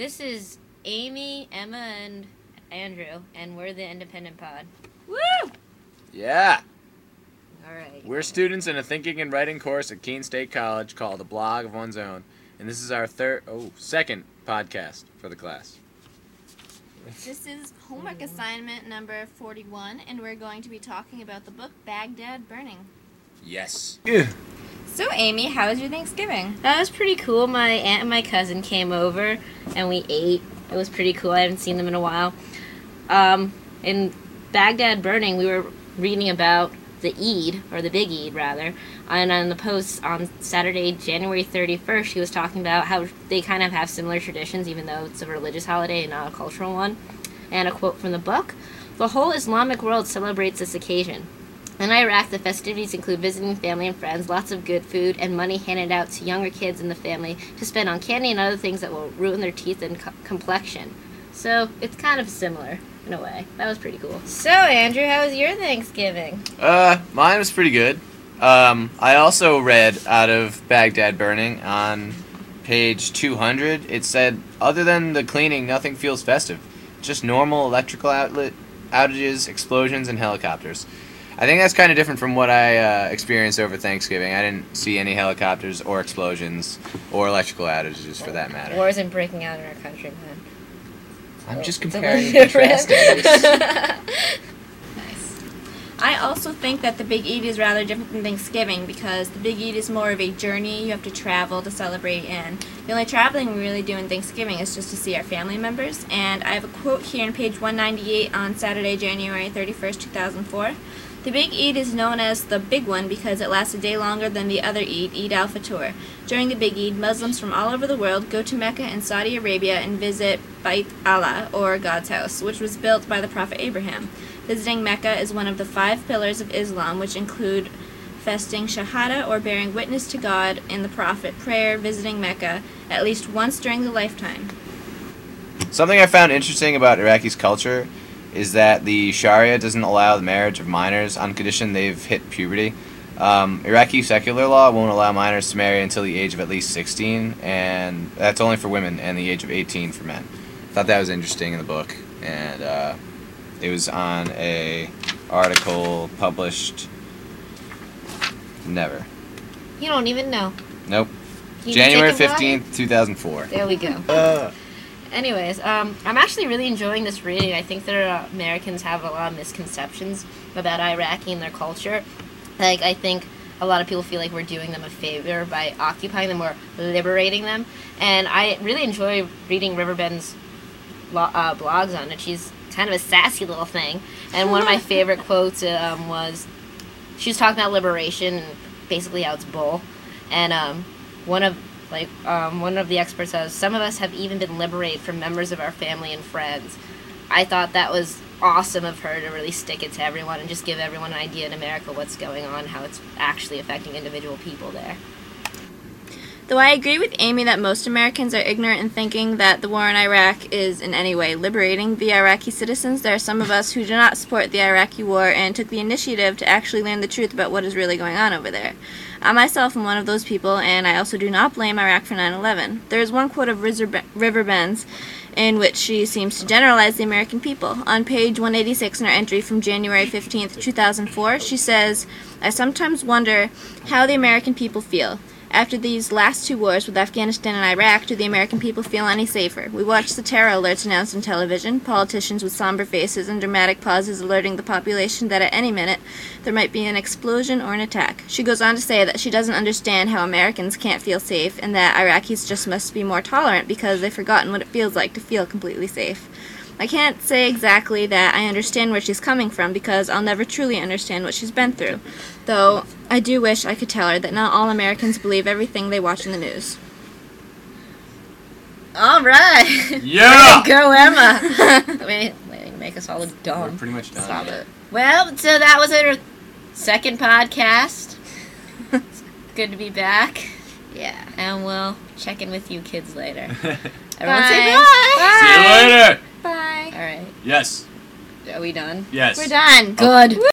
This is Amy, Emma, and Andrew, and we're the Independent Pod. Woo! Yeah. All right. We're students in a thinking and writing course at Keene State College called A Blog of One's Own, and this is our second podcast for the class. This is homework assignment number 41, and we're going to be talking about the book Baghdad Burning. Yes. So, Amy, how was your Thanksgiving? That was pretty cool. My aunt and my cousin came over, and we ate. It was pretty cool. I haven't seen them in a while. In Baghdad Burning, we were reading about the Eid, or the Big Eid, rather. And on the post on Saturday, January 31st, she was talking about how they kind of have similar traditions, even though it's a religious holiday and not a cultural one. And a quote from the book: "The whole Islamic world celebrates this occasion. In Iraq, the festivities include visiting family and friends, lots of good food, and money handed out to younger kids in the family to spend on candy and other things that will ruin their teeth and complexion." So it's kind of similar in a way. That was pretty cool. So, Andrew, how was your Thanksgiving? Mine was pretty good. I also read out of Baghdad Burning on page 200. It said, "Other than the cleaning, nothing feels festive. Just normal electrical outlet outages, explosions, and helicopters." I think that's kind of different from what I experienced over Thanksgiving. I didn't see any helicopters or explosions or electrical outages for that matter. War isn't breaking out in our country, man. I'm just It's a comparing little and contrasting this. Nice. I also think that the Big Eid is rather different than Thanksgiving because the Big Eid is more of a journey. You have to travel to celebrate, and the only traveling we really do in Thanksgiving is just to see our family members. And I have a quote here on page 198 on Saturday, January 31st, 2004. "The Big Eid is known as the Big One because it lasts a day longer than the other Eid, Eid al-Fitr. During the Big Eid, Muslims from all over the world go to Mecca and Saudi Arabia and visit Bait Allah, or God's house, which was built by the Prophet Abraham. Visiting Mecca is one of the 5 pillars of Islam, which include festing Shahada, or bearing witness to God and the Prophet, prayer, visiting Mecca at least once during the lifetime." Something I found interesting about Iraqi's culture is that the Sharia doesn't allow the marriage of minors on condition they've hit puberty. Iraqi secular law won't allow minors to marry until the age of at least 16, and that's only for women, and the age of 18 for men. I thought that was interesting in the book, and it was on a article published never. You don't even know. Nope. You January take a 15th, 2004. There we go. Anyways, I'm actually really enjoying this reading. I think that Americans have a lot of misconceptions about Iraqi and their culture. Like, I think a lot of people feel like we're doing them a favor by occupying them or liberating them. And I really enjoy reading Riverbend's blogs on it. She's kind of a sassy little thing. And one of my favorite quotes was, she was talking about liberation and basically how it's bull. And one of the experts says, "Some of us have even been liberated from members of our family and friends." I thought that was awesome of her to really stick it to everyone and just give everyone an idea in America what's going on, how it's actually affecting individual people there. Though I agree with Amy that most Americans are ignorant in thinking that the war in Iraq is in any way liberating the Iraqi citizens, there are some of us who do not support the Iraqi war and took the initiative to actually learn the truth about what is really going on over there. I myself am one of those people, and I also do not blame Iraq for 9/11. There is one quote of Riverbend's in which she seems to generalize the American people. On page 186 in her entry from January 15th, 2004, she says, "I sometimes wonder how the American people feel. After these last 2 wars with Afghanistan and Iraq, do the American people feel any safer? We watch the terror alerts announced on television, politicians with somber faces and dramatic pauses alerting the population that at any minute there might be an explosion or an attack." She goes on to say that she doesn't understand how Americans can't feel safe and that Iraqis just must be more tolerant because they've forgotten what it feels like to feel completely safe. I can't say exactly that I understand where she's coming from because I'll never truly understand what she's been through, though I do wish I could tell her that not all Americans believe everything they watch in the news. All right. Yeah! Go, Emma. Wait, make us all look dumb. We're pretty much done. Stop it. Well, so that was our second podcast. It's good to be back. Yeah. And we'll check in with you kids later. Everyone Bye. say bye. See you later! Bye. All right. Yes. Are we done? Yes. We're done. Good.